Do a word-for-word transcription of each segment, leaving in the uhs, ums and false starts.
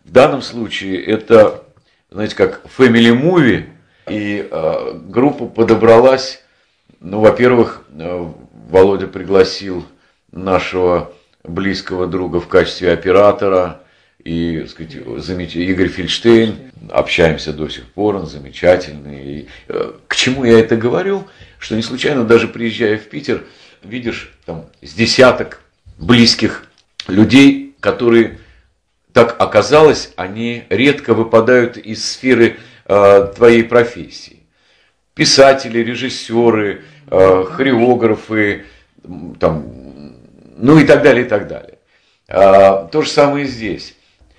В данном случае это, знаете, как family movie, и э, группа подобралась, ну, во-первых, э, Володя пригласил нашего близкого друга в качестве оператора, и, так сказать, замеч... Игорь Фельдштейн, общаемся до сих пор, он замечательный. И, э, к чему я это говорю? Что не случайно, даже приезжая в Питер, видишь там с десяток близких людей, которые, так оказалось, они редко выпадают из сферы э, твоей профессии. Писатели, режиссеры, э, хореографы, там, ну и так далее, и так далее. Э, то же самое и здесь.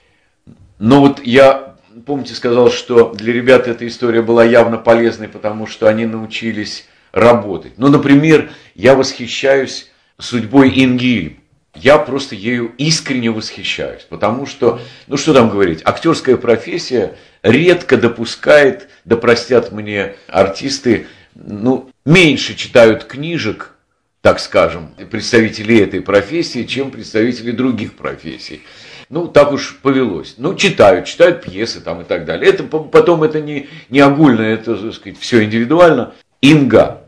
Но вот я, помните, сказал, что для ребят эта история была явно полезной, потому что они научились работать. Ну, например, я восхищаюсь судьбой Инги. Я просто ею искренне восхищаюсь, потому что, ну что там говорить, актерская профессия редко допускает, да простят мне артисты, ну, меньше читают книжек, так скажем, представители этой профессии, чем представители других профессий. Ну, так уж повелось. Ну, читают, читают пьесы там и так далее. Это потом это не, не огульно, это, так сказать, все индивидуально. Инга,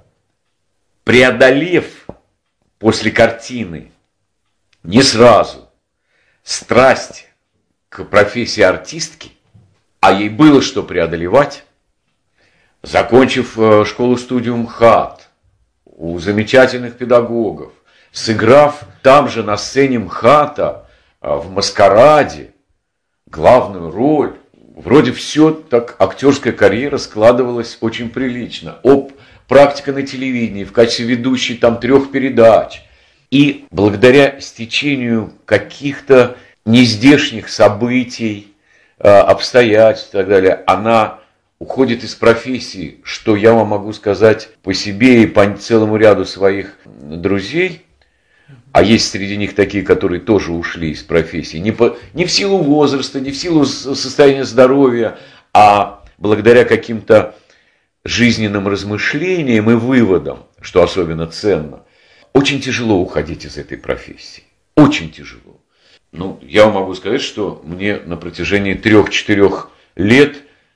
преодолев после картины не сразу страсть к профессии артистки, а ей было что преодолевать, закончив школу-студию МХАТ у замечательных педагогов, сыграв там же на сцене МХАТа в «Маскараде» главную роль, вроде все так, актерская карьера складывалась очень прилично. Об практика на телевидении в качестве ведущей там трех передач. И благодаря стечению каких-то нездешних событий, обстоятельств и так далее, она уходит из профессии, что я вам могу сказать по себе и по целому ряду своих друзей. А есть среди них такие, которые тоже ушли из профессии. Не, по, не в силу возраста, не в силу состояния здоровья, а благодаря каким-то жизненным размышлениям и выводам, что особенно ценно. Очень тяжело уходить из этой профессии. Очень тяжело. Ну, я вам могу сказать, что мне на протяжении трех-четырех лет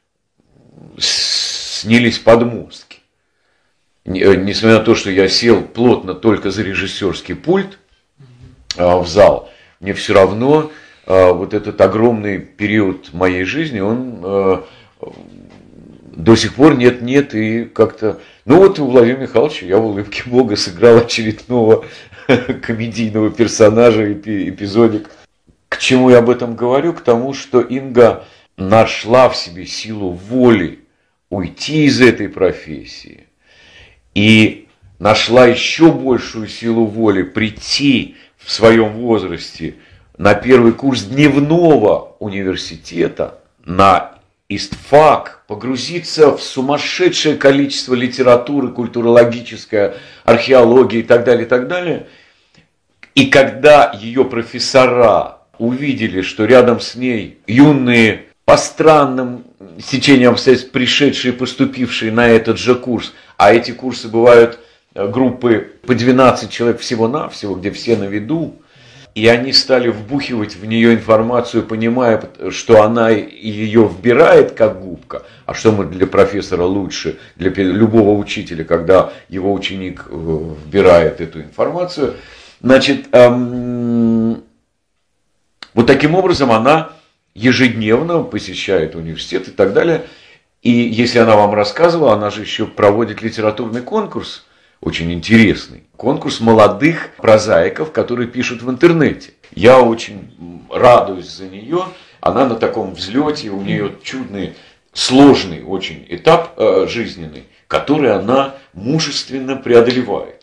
снились подмостки. Несмотря на то, что я сел плотно только за режиссерский пульт в зал, мне все равно вот этот огромный период моей жизни, он до сих пор нет-нет и как-то... Ну вот у Владимира Михайловича я в «Улыбке Бога» сыграл очередного комедийного персонажа, эпизодик. К чему я об этом говорю? К тому, что Инга нашла в себе силу воли уйти из этой профессии и нашла еще большую силу воли прийти в своем возрасте на первый курс дневного университета, на ИСТФАК, погрузиться в сумасшедшее количество литературы, культурологической, археологии и так далее, и так далее. И когда ее профессора увидели, что рядом с ней юные, по странным стечениям обстоятельств, пришедшие, поступившие на этот же курс, а эти курсы бывают группы по двенадцать человек всего-навсего, где все на виду, и они стали вбухивать в нее информацию, понимая, что она ее вбирает как губка. А что мы для профессора лучше, для любого учителя, когда его ученик вбирает эту информацию. Значит, эм, вот таким образом она ежедневно посещает университет и так далее. И если она вам рассказывала, она же еще проводит литературный конкурс, очень интересный. Конкурс молодых прозаиков, которые пишут в интернете. Я очень радуюсь за нее. Она на таком взлете, у нее чудный, сложный очень этап э, жизненный, который она мужественно преодолевает.